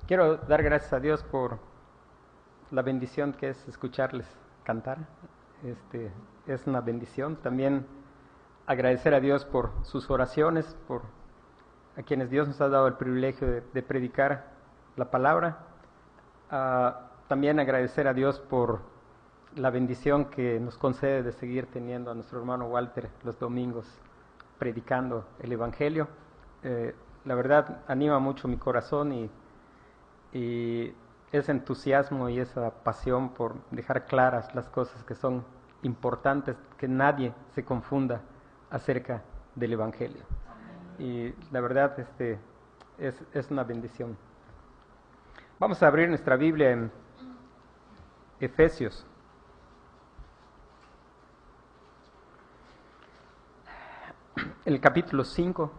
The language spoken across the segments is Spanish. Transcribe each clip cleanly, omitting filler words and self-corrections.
Quiero dar gracias a Dios por la bendición que es escucharles cantar. Es una bendición. También agradecer a Dios por sus oraciones, por a quienes Dios nos ha dado el privilegio de predicar la palabra. También agradecer a Dios por la bendición que nos concede de seguir teniendo a nuestro hermano Walter los domingos predicando el Evangelio. La verdad anima mucho mi corazón y ese entusiasmo y esa pasión por dejar claras las cosas que son importantes, que nadie se confunda acerca del Evangelio. Y la verdad es una bendición. Vamos a abrir nuestra Biblia en Efesios. El capítulo 5.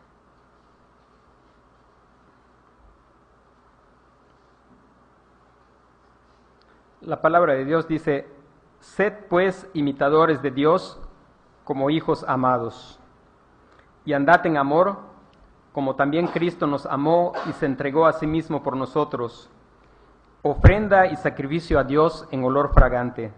La palabra de Dios dice: sed pues imitadores de Dios como hijos amados, y andad en amor, como también Cristo nos amó y se entregó a sí mismo por nosotros, ofrenda y sacrificio a Dios en olor fragante.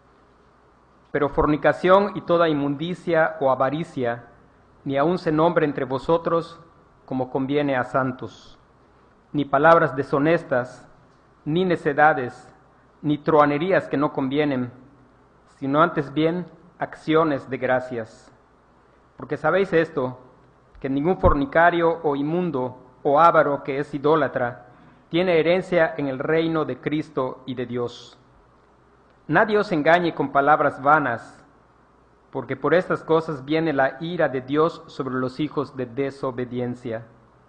Pero fornicación y toda inmundicia o avaricia, ni aun se nombre entre vosotros como conviene a santos, ni palabras deshonestas, ni necedades, ni truhanerías que no convienen, sino antes bien acciones de gracias. Porque sabéis esto, que ningún fornicario o inmundo o avaro que es idólatra tiene herencia en el reino de Cristo y de Dios. Nadie os engañe con palabras vanas, porque por estas cosas viene la ira de Dios sobre los hijos de desobediencia.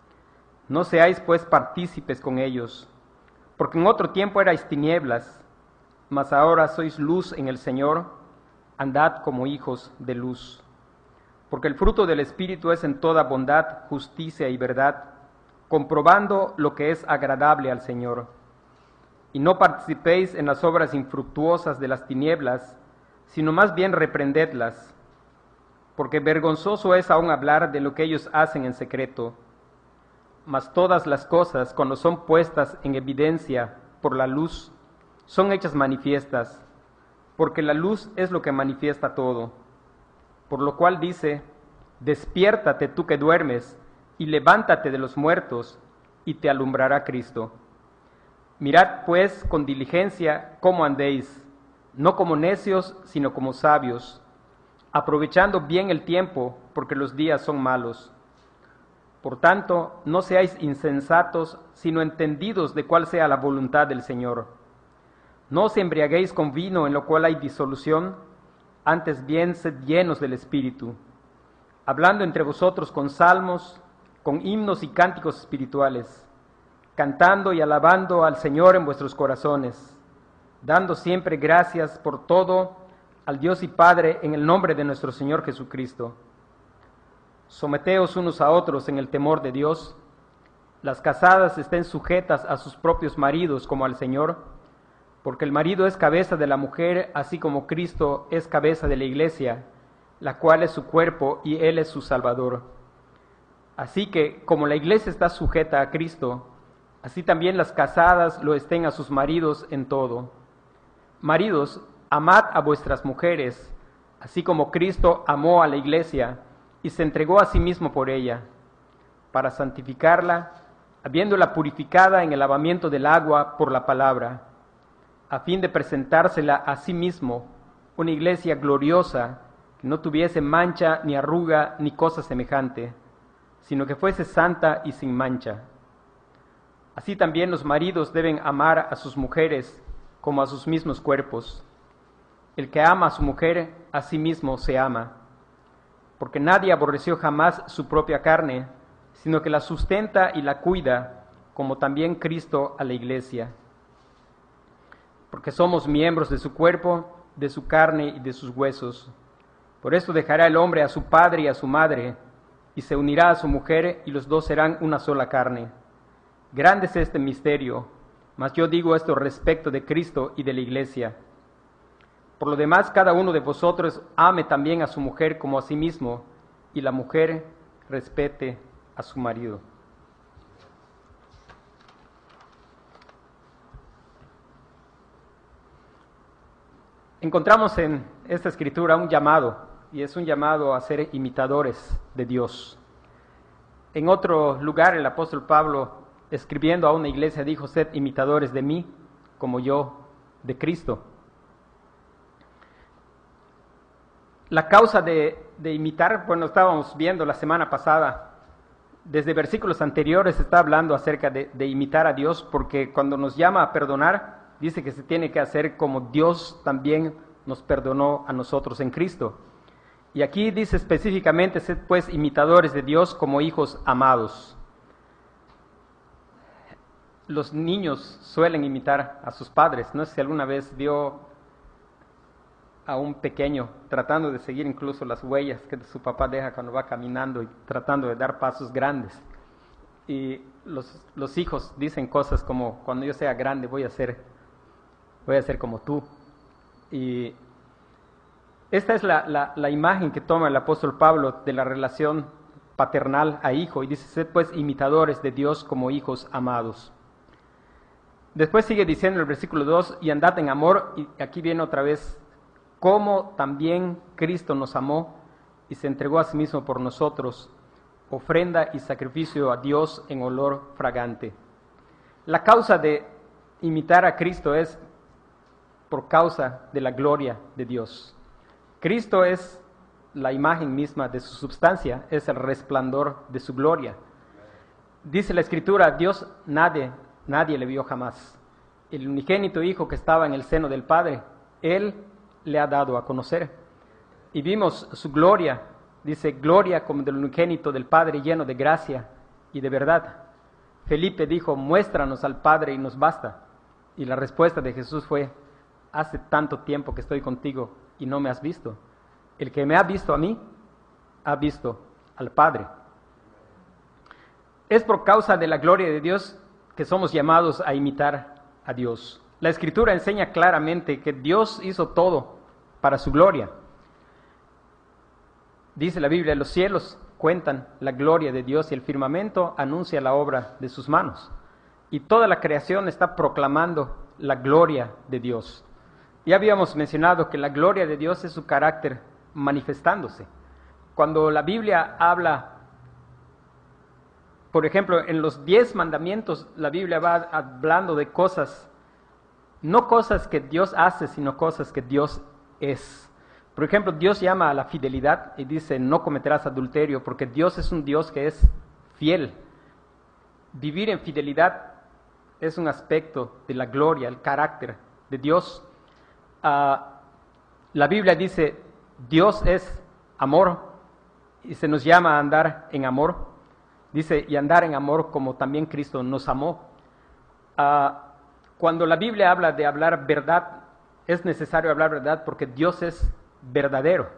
No seáis pues partícipes con ellos, porque en otro tiempo erais tinieblas, mas ahora sois luz en el Señor, andad como hijos de luz. Porque el fruto del Espíritu es en toda bondad, justicia y verdad, comprobando lo que es agradable al Señor. Y no participéis en las obras infructuosas de las tinieblas, sino más bien reprendedlas, porque vergonzoso es aún hablar de lo que ellos hacen en secreto. Mas todas las cosas, cuando son puestas en evidencia por la luz, son hechas manifiestas, porque la luz es lo que manifiesta todo. Por lo cual dice: despiértate tú que duermes, y levántate de los muertos, y te alumbrará Cristo. Mirad pues con diligencia cómo andéis, no como necios, sino como sabios, aprovechando bien el tiempo, porque los días son malos. Por tanto, no seáis insensatos, sino entendidos de cuál sea la voluntad del Señor. No os embriaguéis con vino, en lo cual hay disolución, antes bien sed llenos del Espíritu, hablando entre vosotros con salmos, con himnos y cánticos espirituales, cantando y alabando al Señor en vuestros corazones, dando siempre gracias por todo al Dios y Padre en el nombre de nuestro Señor Jesucristo. Someteos unos a otros en el temor de Dios. Las casadas estén sujetas a sus propios maridos como al Señor, porque el marido es cabeza de la mujer, así como Cristo es cabeza de la iglesia, la cual es su cuerpo y Él es su Salvador. Así que, como la iglesia está sujeta a Cristo, así también las casadas lo estén a sus maridos en todo. Maridos, amad a vuestras mujeres, así como Cristo amó a la iglesia y se entregó a sí mismo por ella, para santificarla, habiéndola purificada en el lavamiento del agua por la palabra, a fin de presentársela a sí mismo, una iglesia gloriosa, que no tuviese mancha, ni arruga, ni cosa semejante, sino que fuese santa y sin mancha. Así también los maridos deben amar a sus mujeres como a sus mismos cuerpos. El que ama a su mujer, a sí mismo se ama, porque nadie aborreció jamás su propia carne, sino que la sustenta y la cuida, como también Cristo a la iglesia. Porque somos miembros de su cuerpo, de su carne y de sus huesos. Por esto dejará el hombre a su padre y a su madre, y se unirá a su mujer, y los dos serán una sola carne. Grande es este misterio, mas yo digo esto respecto de Cristo y de la iglesia. Por lo demás, cada uno de vosotros ame también a su mujer como a sí mismo, y la mujer respete a su marido. Encontramos en esta escritura un llamado, y es un llamado a ser imitadores de Dios. En otro lugar, el apóstol Pablo, escribiendo a una iglesia, dijo: sed imitadores de mí, como yo de Cristo. La causa de imitar, bueno, estábamos viendo la semana pasada, desde versículos anteriores está hablando acerca de imitar a Dios, porque cuando nos llama a perdonar, dice que se tiene que hacer como Dios también nos perdonó a nosotros en Cristo. Y aquí dice específicamente: sed pues imitadores de Dios como hijos amados. Los niños suelen imitar a sus padres. No sé si alguna vez vio a un pequeño tratando de seguir incluso las huellas que su papá deja cuando va caminando y tratando de dar pasos grandes. Y los hijos dicen cosas como: cuando yo sea grande voy a ser como tú. Y esta es la imagen que toma el apóstol Pablo de la relación paternal a hijo, y dice: sed pues imitadores de Dios como hijos amados. Después sigue diciendo el versículo 2: y andad en amor, y aquí viene otra vez: como también Cristo nos amó y se entregó a sí mismo por nosotros, ofrenda y sacrificio a Dios en olor fragante. La causa de imitar a Cristo es por causa de la gloria de Dios. Cristo es la imagen misma de su substancia, es el resplandor de su gloria. Dice la Escritura: Dios nadie le vio jamás. El unigénito Hijo que estaba en el seno del Padre, Él le ha dado a conocer. Y vimos su gloria, dice: gloria como del unigénito del Padre, lleno de gracia y de verdad. Felipe dijo: muéstranos al Padre y nos basta. Y la respuesta de Jesús fue: hace tanto tiempo que estoy contigo y no me has visto. El que me ha visto a mí, ha visto al Padre. Es por causa de la gloria de Dios que somos llamados a imitar a Dios. La Escritura enseña claramente que Dios hizo todo para su gloria. Dice la Biblia: los cielos cuentan la gloria de Dios y el firmamento anuncia la obra de sus manos. Y toda la creación está proclamando la gloria de Dios. Ya habíamos mencionado que la gloria de Dios es su carácter manifestándose. Cuando la Biblia habla, por ejemplo, en los 10 mandamientos, la Biblia va hablando de cosas, no cosas que Dios hace, sino cosas que Dios es. Por ejemplo, Dios llama a la fidelidad y dice: no cometerás adulterio, porque Dios es un Dios que es fiel. Vivir en fidelidad es un aspecto de la gloria, el carácter de Dios. La Biblia dice: Dios es amor, y se nos llama a andar en amor. Dice: y andar en amor como también Cristo nos amó. Cuando la Biblia habla de hablar verdad, es necesario hablar verdad porque Dios es verdadero.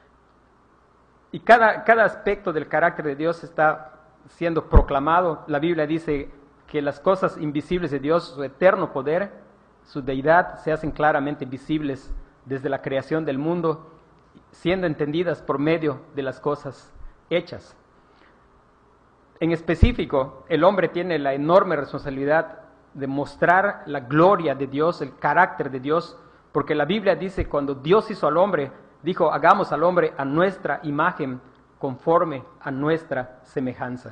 Y cada aspecto del carácter de Dios está siendo proclamado. La Biblia dice que las cosas invisibles de Dios, su eterno poder, su deidad, se hacen claramente visibles desde la creación del mundo, siendo entendidas por medio de las cosas hechas. En específico, el hombre tiene la enorme responsabilidad de mostrar la gloria de Dios, el carácter de Dios, porque la Biblia dice: cuando Dios hizo al hombre, dijo: hagamos al hombre a nuestra imagen, conforme a nuestra semejanza.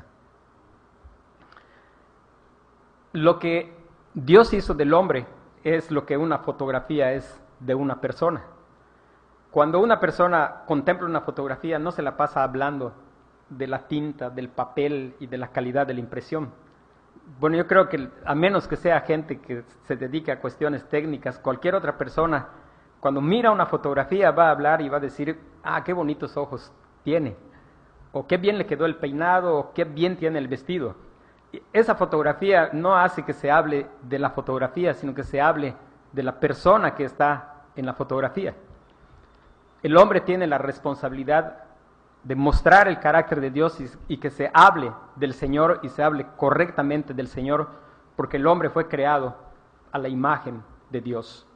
Lo que Dios hizo del hombre es lo que una fotografía es de una persona. Cuando una persona contempla una fotografía, no se la pasa hablando de la tinta, del papel y de la calidad de la impresión. Bueno, yo creo que a menos que sea gente que se dedique a cuestiones técnicas, cualquier otra persona, cuando mira una fotografía, va a hablar y va a decir: ah, qué bonitos ojos tiene, o qué bien le quedó el peinado, o qué bien tiene el vestido. Esa fotografía no hace que se hable de la fotografía, sino que se hable de la persona que está en la fotografía. El hombre tiene la responsabilidad de mostrar el carácter de Dios y que se hable del Señor y se hable correctamente del Señor, porque el hombre fue creado a la imagen de Dios.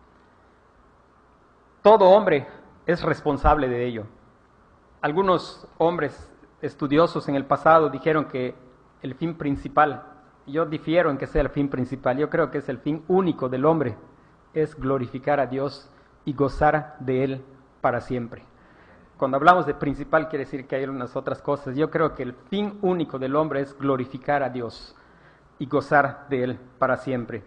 Todo hombre es responsable de ello. Algunos hombres estudiosos en el pasado dijeron que el fin principal, yo difiero en que sea el fin principal, yo creo que es el fin único del hombre, es glorificar a Dios y gozar de Él para siempre. Cuando hablamos de principal quiere decir que hay unas otras cosas. Yo creo que el fin único del hombre es glorificar a Dios y gozar de Él para siempre.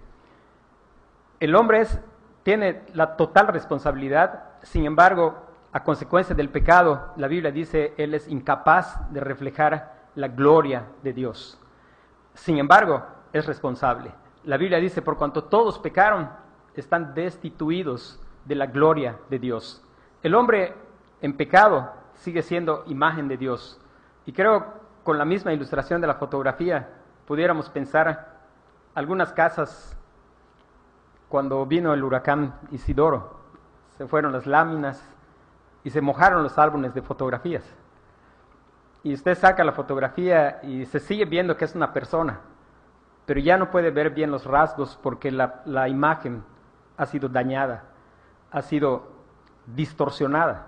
El hombre tiene la total responsabilidad, sin embargo, a consecuencia del pecado, la Biblia dice, él es incapaz de reflejar la gloria de Dios. Sin embargo, es responsable. La Biblia dice, por cuanto todos pecaron, están destituidos de la gloria de Dios. El hombre en pecado sigue siendo imagen de Dios. Y creo, con la misma ilustración de la fotografía, pudiéramos pensar algunas casas cuando vino el huracán Isidoro. Se fueron las láminas y se mojaron los álbumes de fotografías. Y usted saca la fotografía y se sigue viendo que es una persona, pero ya no puede ver bien los rasgos porque la imagen ha sido dañada, ha sido distorsionada.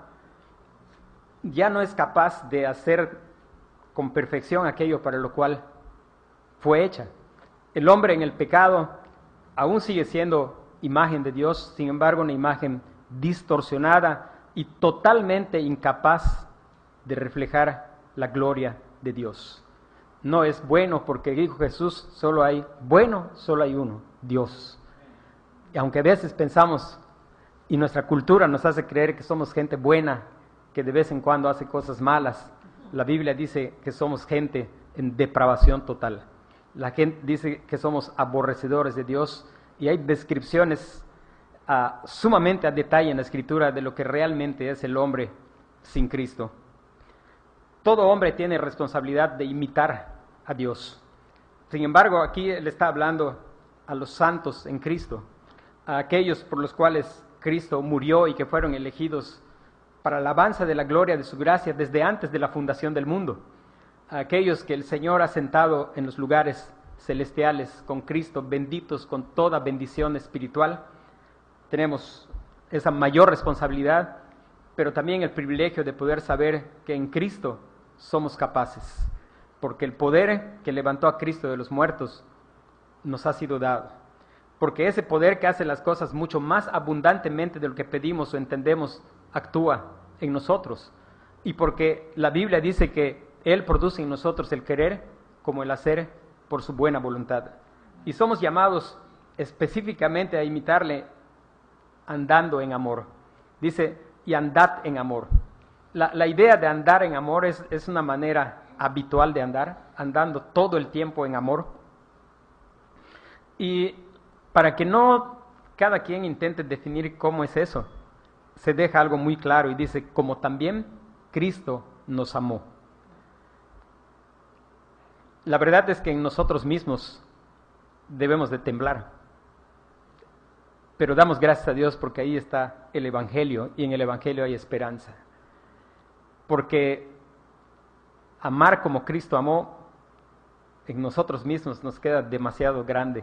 Ya no es capaz de hacer con perfección aquello para lo cual fue hecha. El hombre en el pecado aún sigue siendo imagen de Dios, sin embargo una imagen distorsionada y totalmente incapaz de reflejar la gloria de Dios. No es bueno porque dijo Jesús, solo hay uno, Dios. Y aunque a veces pensamos, y nuestra cultura nos hace creer que somos gente buena, que de vez en cuando hace cosas malas, la Biblia dice que somos gente en depravación total. La gente dice que somos aborrecedores de Dios y hay descripciones sumamente a detalle en la Escritura de lo que realmente es el hombre sin Cristo. Todo hombre tiene responsabilidad de imitar a Dios. Sin embargo, aquí él está hablando a los santos en Cristo, a aquellos por los cuales Cristo murió y que fueron elegidos para la alabanza de la gloria de su gracia desde antes de la fundación del mundo, a aquellos que el Señor ha sentado en los lugares celestiales con Cristo, benditos con toda bendición espiritual. Tenemos esa mayor responsabilidad, pero también el privilegio de poder saber que en Cristo somos capaces, porque el poder que levantó a Cristo de los muertos nos ha sido dado, porque ese poder que hace las cosas mucho más abundantemente de lo que pedimos o entendemos, actúa en nosotros, y porque la Biblia dice que Él produce en nosotros el querer como el hacer por su buena voluntad, y somos llamados específicamente a imitarle andando en amor. Dice, y andad en amor. La idea de andar en amor es una manera habitual de andar, andando todo el tiempo en amor. Y para que no cada quien intente definir cómo es eso, se deja algo muy claro y dice, como también Cristo nos amó. La verdad es que en nosotros mismos debemos de temblar. Pero damos gracias a Dios porque ahí está el Evangelio y en el Evangelio hay esperanza. Porque amar como Cristo amó en nosotros mismos nos queda demasiado grande.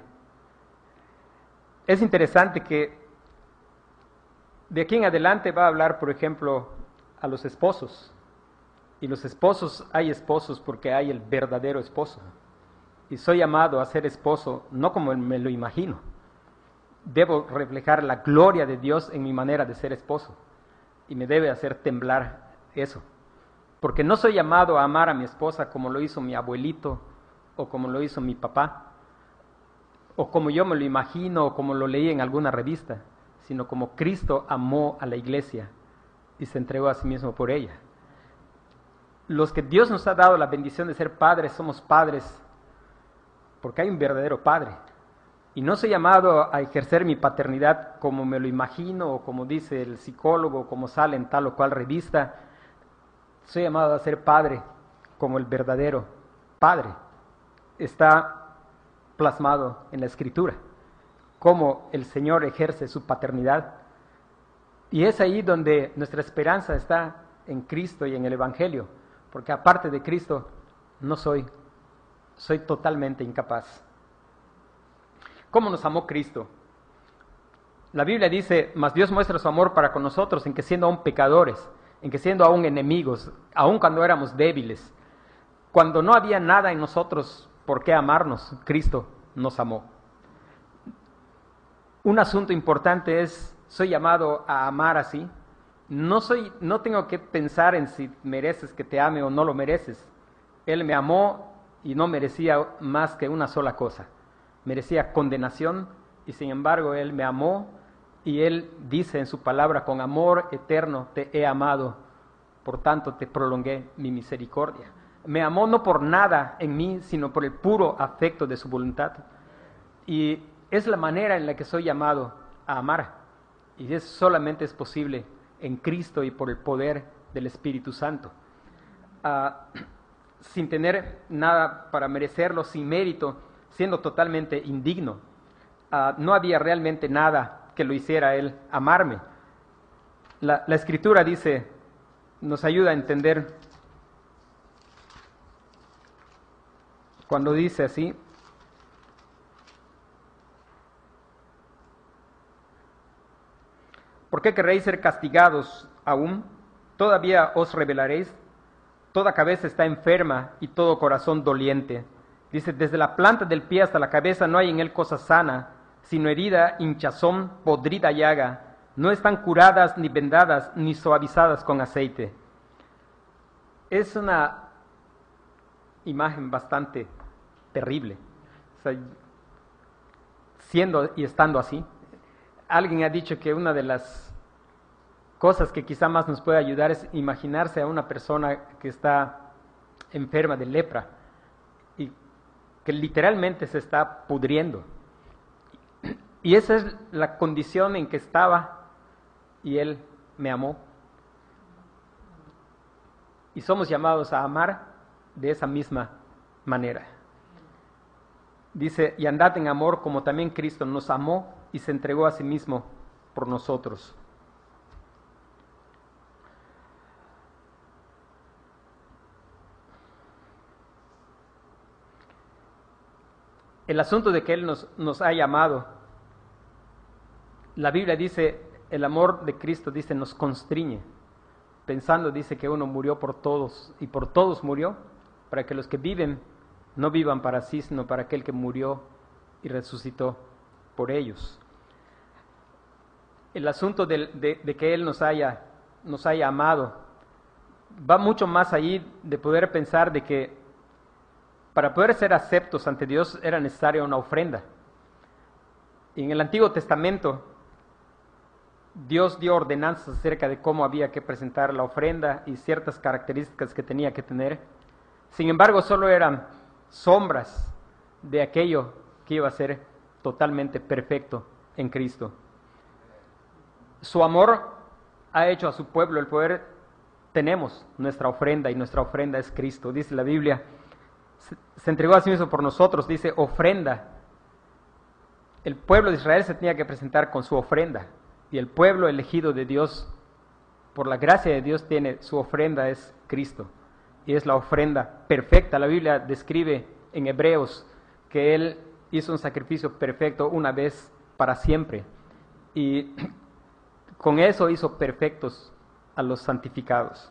Es interesante que de aquí en adelante va a hablar, por ejemplo, a los esposos. Y los esposos, hay esposos porque hay el verdadero esposo. Y soy llamado a ser esposo no como me lo imagino. Debo reflejar la gloria de Dios en mi manera de ser esposo. Y me debe hacer temblar eso. Porque no soy llamado a amar a mi esposa como lo hizo mi abuelito, o como lo hizo mi papá, o como yo me lo imagino, o como lo leí en alguna revista, sino como Cristo amó a la iglesia y se entregó a sí mismo por ella. Los que Dios nos ha dado la bendición de ser padres, somos padres porque hay un verdadero padre. Y no soy llamado a ejercer mi paternidad como me lo imagino, o como dice el psicólogo, como sale en tal o cual revista. Soy llamado a ser padre como el verdadero padre. Está plasmado en la Escritura, cómo el Señor ejerce su paternidad. Y es ahí donde nuestra esperanza está en Cristo y en el Evangelio, porque aparte de Cristo no soy totalmente incapaz. ¿Cómo nos amó Cristo? La Biblia dice, mas Dios muestra su amor para con nosotros en que siendo aún pecadores, en que siendo aún enemigos, aún cuando éramos débiles, cuando no había nada en nosotros por qué amarnos, Cristo nos amó. Un asunto importante es soy llamado a amar así. No tengo que pensar en si mereces que te ame o no lo mereces. Él me amó y no merecía más que una sola cosa. Merecía condenación y sin embargo Él me amó y Él dice en su palabra, con amor eterno te he amado, por tanto te prolongué mi misericordia. Me amó no por nada en mí, sino por el puro afecto de su voluntad. Y es la manera en la que soy llamado a amar. Y eso solamente es posible en Cristo y por el poder del Espíritu Santo. Sin tener nada para merecerlo, sin mérito, siendo totalmente indigno. No había realmente nada que lo hiciera Él amarme. La Escritura dice, nos ayuda a entender cuando dice así: ¿por qué querréis ser castigados aún? ¿Todavía os rebelaréis? Toda cabeza está enferma y todo corazón doliente. Dice, desde la planta del pie hasta la cabeza no hay en él cosa sana, sino herida, hinchazón, podrida llaga. No están curadas, ni vendadas, ni suavizadas con aceite. Es una imagen bastante terrible. O sea, siendo y estando así. Alguien ha dicho que una de las cosas que quizá más nos puede ayudar es imaginarse a una persona que está enferma de lepra y que literalmente se está pudriendo. Y esa es la condición en que estaba y Él me amó. Y somos llamados a amar de esa misma manera. Dice, y andad en amor como también Cristo nos amó y se entregó a sí mismo por nosotros. El asunto de que Él nos ha llamado, la Biblia dice, el amor de Cristo, dice, nos constriñe. Pensando, dice, que uno murió por todos y por todos murió, para que los que viven no vivan para sí, sino para aquel que murió y resucitó por ellos. El asunto de que Él nos haya amado va mucho más allí de poder pensar de que para poder ser aceptos ante Dios era necesaria una ofrenda. Y en el Antiguo Testamento Dios dio ordenanzas acerca de cómo había que presentar la ofrenda y ciertas características que tenía que tener. Sin embargo, solo eran sombras de aquello que iba a ser totalmente perfecto en Cristo. Su amor ha hecho a su pueblo el poder. Tenemos nuestra ofrenda y nuestra ofrenda es Cristo. Dice la Biblia, se entregó a sí mismo por nosotros, dice ofrenda. El pueblo de Israel se tenía que presentar con su ofrenda. Y el pueblo elegido de Dios, por la gracia de Dios, tiene su ofrenda, es Cristo. Y es la ofrenda perfecta. La Biblia describe en Hebreos que Él hizo un sacrificio perfecto una vez para siempre. Y con eso hizo perfectos a los santificados.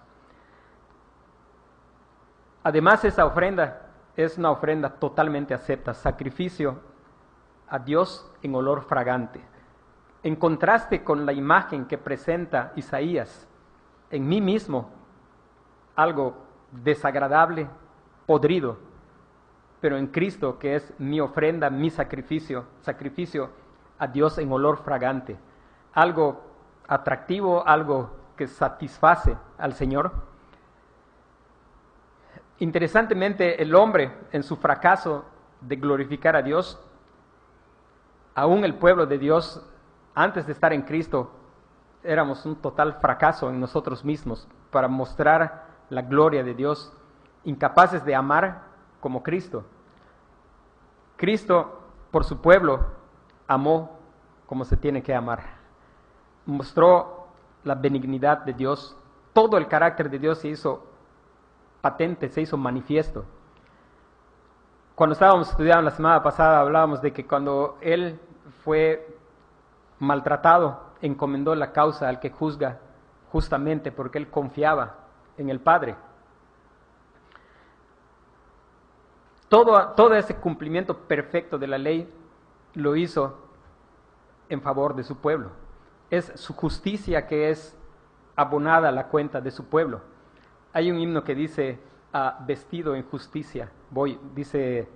Además, esa ofrenda es una ofrenda totalmente acepta, sacrificio a Dios en olor fragante. En contraste con la imagen que presenta Isaías, en mí mismo, algo desagradable, podrido, pero en Cristo, que es mi ofrenda, mi sacrificio a Dios en olor fragante, algo atractivo, algo que satisface al Señor. Interesantemente, el hombre, en su fracaso de glorificar a Dios, aún el pueblo de Dios, antes de estar en Cristo, éramos un total fracaso en nosotros mismos para mostrar la gloria de Dios, incapaces de amar como Cristo. Cristo, por su pueblo, amó como se tiene que amar. Mostró la benignidad de Dios, todo el carácter de Dios se hizo patente, se hizo manifiesto. Cuando estábamos estudiando la semana pasada, hablábamos de que cuando Él fue maltratado, encomendó la causa al que juzga justamente porque Él confiaba en el Padre. Todo ese cumplimiento perfecto de la ley lo hizo en favor de su pueblo. es su justicia que es abonada a la cuenta de su pueblo. Hay un himno que dice, vestido en justicia, dice,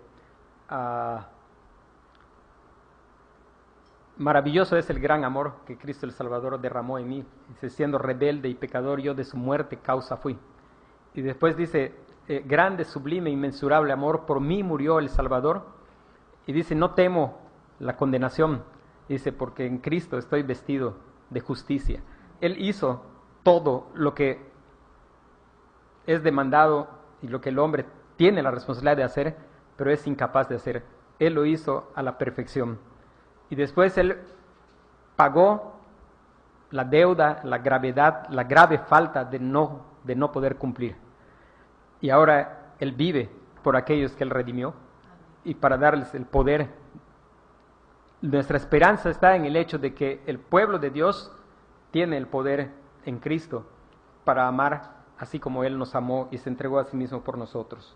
maravilloso es el gran amor que Cristo el Salvador derramó en mí. Dice, siendo rebelde y pecador, yo de su muerte causa fui. Y después dice, grande, sublime, inmensurable amor, por mí murió el Salvador. Y dice, no temo la condenación. Dice, porque en Cristo estoy vestido de justicia. Él hizo todo lo que es demandado y lo que el hombre tiene la responsabilidad de hacer, pero es incapaz de hacer. Él lo hizo a la perfección. Y después Él pagó la deuda, la gravedad, la grave falta de no poder cumplir. Y ahora Él vive por aquellos que Él redimió y para darles el poder. Nuestra esperanza está en el hecho de que el pueblo de Dios tiene el poder en Cristo para amar así como Él nos amó y se entregó a sí mismo por nosotros.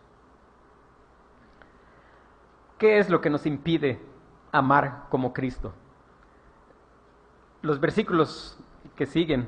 ¿Qué es lo que nos impide amar como Cristo? Los versículos que siguen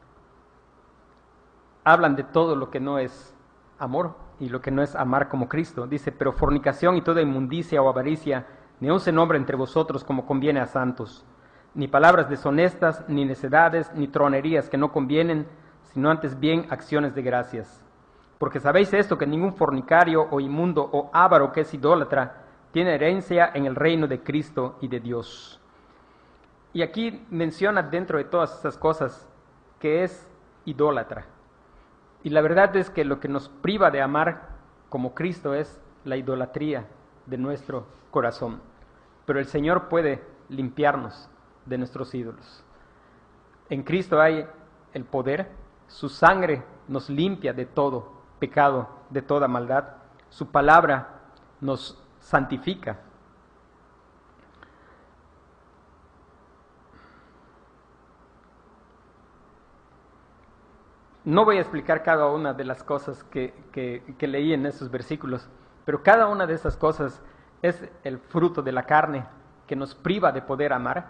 hablan de todo lo que no es amor y lo que no es amar como Cristo. Dice, pero fornicación y toda inmundicia o avaricia, ni aun se nombra entre vosotros como conviene a santos, ni palabras deshonestas, ni necedades, ni tronerías que no convienen, sino antes bien acciones de gracias. Porque sabéis esto, que ningún fornicario o inmundo o avaro que es idólatra tiene herencia en el reino de Cristo y de Dios. Y aquí menciona dentro de todas esas cosas que es idólatra. Y la verdad es que lo que nos priva de amar como Cristo es la idolatría de nuestro corazón. Pero el Señor puede limpiarnos de nuestros ídolos. En Cristo hay el poder, su sangre nos limpia de todo pecado, de toda maldad. Su palabra nos santifica. No voy a explicar cada una de las cosas que leí en esos versículos, pero cada una de esas cosas es el fruto de la carne que nos priva de poder amar.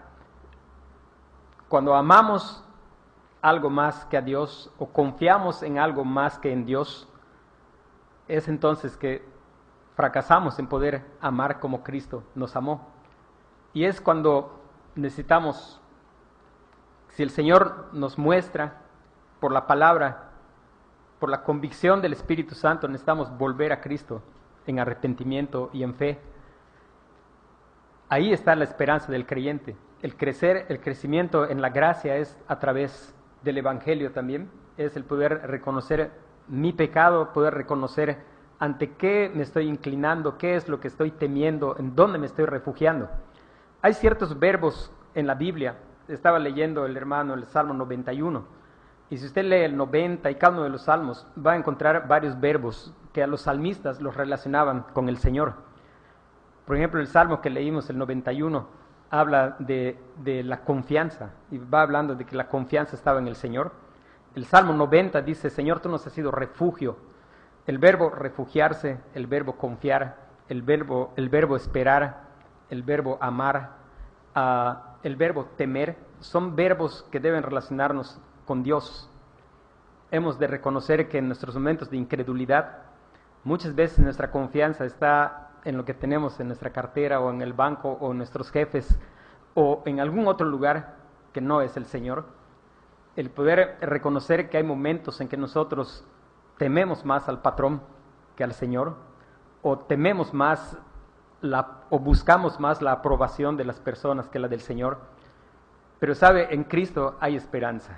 Cuando amamos algo más que a Dios o confiamos en algo más que en Dios, es entonces que fracasamos en poder amar como Cristo nos amó. Y es cuando necesitamos, si el Señor nos muestra por la palabra, por la convicción del Espíritu Santo, necesitamos volver a Cristo en arrepentimiento y en fe. Ahí está la esperanza del creyente. El crecimiento en la gracia es a través del Evangelio también. Es el poder reconocer mi pecado, poder reconocer ante qué me estoy inclinando, qué es lo que estoy temiendo, en dónde me estoy refugiando. Hay ciertos verbos en la Biblia. Estaba leyendo el hermano el Salmo 91. Y si usted lee el 90 y cada uno de los salmos, va a encontrar varios verbos que a los salmistas los relacionaban con el Señor. Por ejemplo, el salmo que leímos, el 91, habla de la confianza y va hablando de que la confianza estaba en el Señor. El Salmo 90 dice, Señor, tú nos has sido refugio. El verbo refugiarse, el verbo confiar, el verbo esperar, el verbo amar, el verbo temer, son verbos que deben relacionarnos con Dios. Hemos de reconocer que en nuestros momentos de incredulidad, muchas veces nuestra confianza está en lo que tenemos en nuestra cartera o en el banco o en nuestros jefes o en algún otro lugar que no es el Señor. El poder reconocer que hay momentos en que nosotros tememos más al patrón que al Señor, o tememos más o buscamos más la aprobación de las personas que la del Señor. Pero sabe, en Cristo hay esperanza.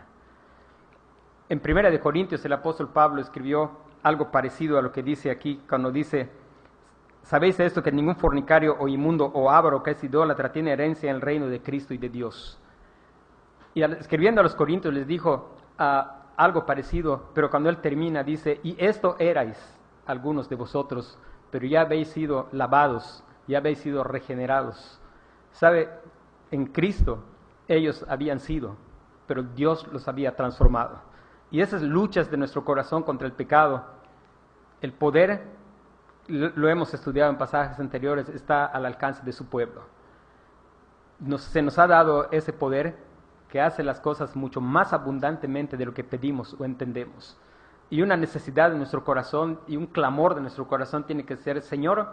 En 1 Corintios el apóstol Pablo escribió algo parecido a lo que dice aquí, cuando dice, sabéis esto, que ningún fornicario o inmundo o avaro que es idólatra tiene herencia en el reino de Cristo y de Dios. Y escribiendo a los Corintios les dijo algo parecido, pero cuando él termina dice, y esto erais algunos de vosotros, pero ya habéis sido lavados, ya habéis sido regenerados. Sabe, en Cristo ellos habían sido, pero Dios los había transformado. Y esas luchas de nuestro corazón contra el pecado, el poder, lo hemos estudiado en pasajes anteriores, está al alcance de su pueblo. Se nos ha dado ese poder que hace las cosas mucho más abundantemente de lo que pedimos o entendemos. Y una necesidad de nuestro corazón y un clamor de nuestro corazón tiene que ser: Señor,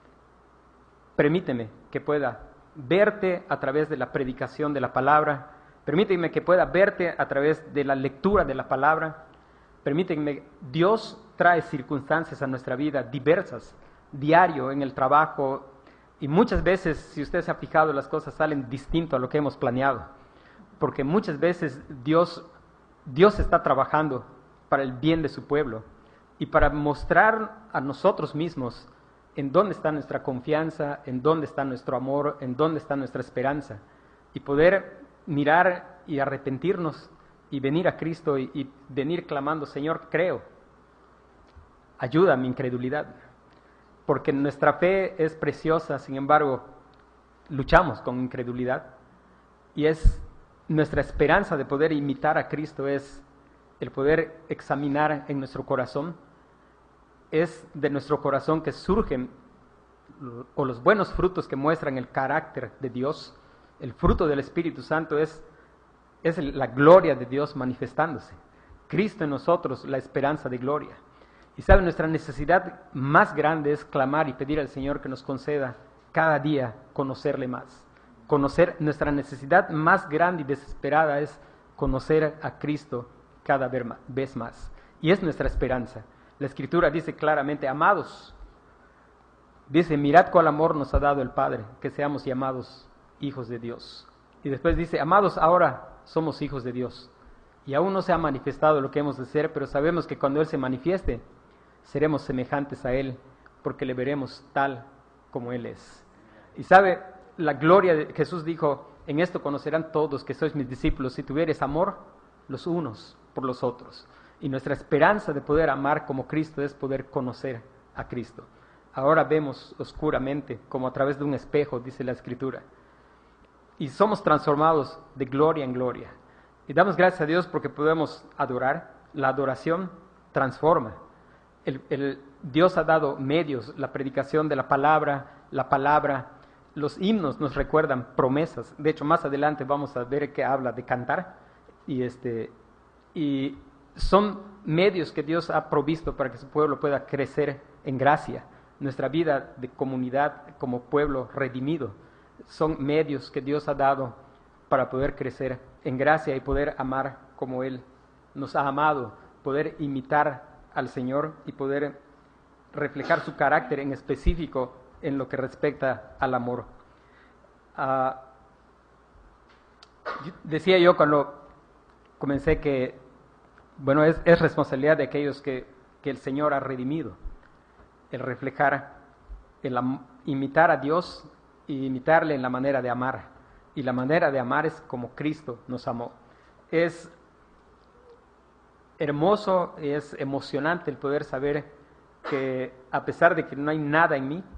permíteme que pueda verte a través de la predicación de la palabra, permíteme que pueda verte a través de la lectura de la palabra, permíteme. Dios trae circunstancias a nuestra vida diversas, diario, en el trabajo, y muchas veces, si usted se ha fijado, las cosas salen distinto a lo que hemos planeado, porque muchas veces Dios está trabajando para el bien de su pueblo y para mostrar a nosotros mismos en dónde está nuestra confianza, en dónde está nuestro amor, en dónde está nuestra esperanza, y poder mirar y arrepentirnos y venir a Cristo y venir clamando: Señor, creo, ayuda a mi incredulidad, porque nuestra fe es preciosa, sin embargo, luchamos con incredulidad, y es nuestra esperanza de poder imitar a Cristo, es el poder examinar en nuestro corazón. Es de nuestro corazón que surgen o los buenos frutos que muestran el carácter de Dios. El fruto del Espíritu Santo es la gloria de Dios manifestándose. Cristo en nosotros, la esperanza de gloria. Y sabe, nuestra necesidad más grande es clamar y pedir al Señor que nos conceda cada día conocerle más. Nuestra necesidad más grande y desesperada es conocer a Cristo cada vez más. Y es nuestra esperanza. La Escritura dice claramente: amados, dice, mirad cuál amor nos ha dado el Padre, que seamos llamados hijos de Dios. Y después dice: amados, ahora somos hijos de Dios. Y aún no se ha manifestado lo que hemos de ser, pero sabemos que cuando Él se manifieste, seremos semejantes a Él, porque le veremos tal como Él es. Y sabe, la gloria de Jesús dijo: en esto conocerán todos que sois mis discípulos, si tuvieres amor los unos por los otros. Y nuestra esperanza de poder amar como Cristo es poder conocer a Cristo. Ahora vemos oscuramente, como a través de un espejo, dice la Escritura. Y somos transformados de gloria en gloria. Y damos gracias a Dios porque podemos adorar. La adoración transforma. Dios ha dado medios, la predicación de la palabra, los himnos nos recuerdan promesas. De hecho, más adelante vamos a ver que habla de cantar. Y son medios que Dios ha provisto para que su pueblo pueda crecer en gracia. Nuestra vida de comunidad como pueblo redimido son medios que Dios ha dado para poder crecer en gracia y poder amar como Él nos ha amado, poder imitar al Señor y poder reflejar su carácter en específico en lo que respecta al amor. Decía yo cuando comencé que, bueno, es responsabilidad de aquellos que el Señor ha redimido, el reflejar, imitar a Dios y imitarle en la manera de amar. Y la manera de amar es como Cristo nos amó. Es hermoso, es emocionante el poder saber que a pesar de que no hay nada en mí,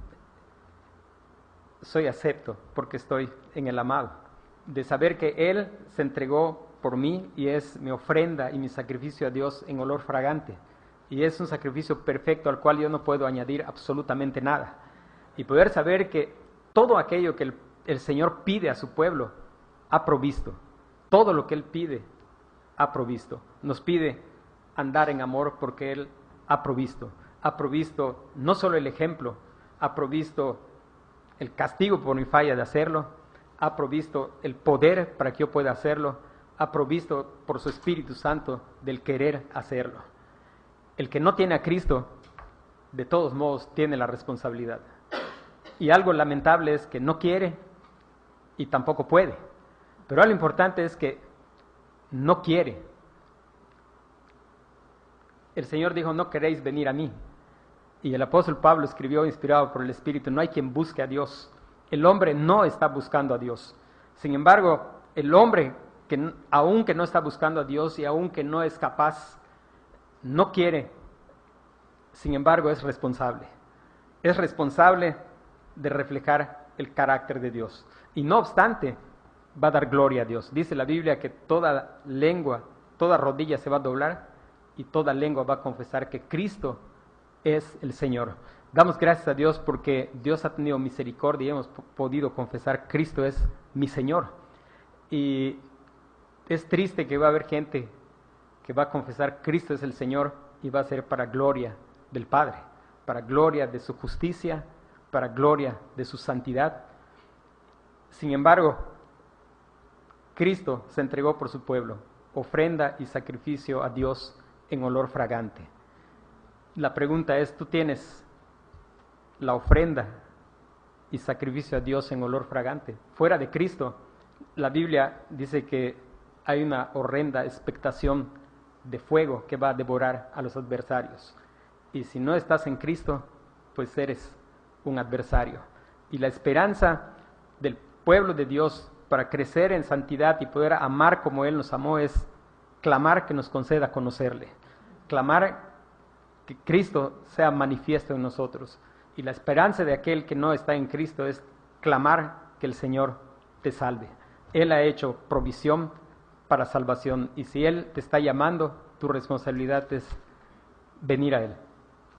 soy acepto porque estoy en el amado. De saber que Él se entregó por mí y es mi ofrenda y mi sacrificio a Dios en olor fragante. Y es un sacrificio perfecto al cual yo no puedo añadir absolutamente nada. Y poder saber que todo aquello que el Señor pide a su pueblo, ha provisto. Todo lo que Él pide, ha provisto. Nos pide andar en amor porque Él ha provisto. Ha provisto no solo el ejemplo, ha provisto el castigo por mi falla de hacerlo, ha provisto el poder para que yo pueda hacerlo, ha provisto por su Espíritu Santo del querer hacerlo. El que no tiene a Cristo, de todos modos, tiene la responsabilidad. Y algo lamentable es que no quiere y tampoco puede. Pero lo importante es que no quiere. El Señor dijo: no queréis venir a mí. Y el apóstol Pablo escribió, inspirado por el Espíritu: no hay quien busque a Dios. El hombre no está buscando a Dios. Sin embargo, el hombre, aunque no está buscando a Dios y aunque no es capaz, no quiere, sin embargo es responsable. Es responsable de reflejar el carácter de Dios. Y no obstante, va a dar gloria a Dios. Dice la Biblia que toda lengua, toda rodilla se va a doblar y toda lengua va a confesar que Cristo es el Señor. Damos gracias a Dios porque Dios ha tenido misericordia y hemos podido confesar: Cristo es mi Señor. Y Es triste que va a haber gente que va a confesar Cristo es el Señor y va a ser para gloria del Padre, para gloria de su justicia, para gloria de su santidad. Sin embargo, Cristo se entregó por su pueblo, ofrenda y sacrificio a Dios en olor fragante. La pregunta es, ¿tú tienes la ofrenda y sacrificio a Dios en olor fragante? Fuera de Cristo, la Biblia dice que hay una horrenda expectación de fuego que va a devorar a los adversarios. Y si no estás en Cristo, pues eres un adversario. Y la esperanza del pueblo de Dios para crecer en santidad y poder amar como Él nos amó es clamar que nos conceda conocerle. Clamar que Cristo sea manifiesto en nosotros. Y la esperanza de aquel que no está en Cristo es clamar que el Señor te salve. Él ha hecho provisión para salvación y si Él te está llamando, tu responsabilidad es venir a Él.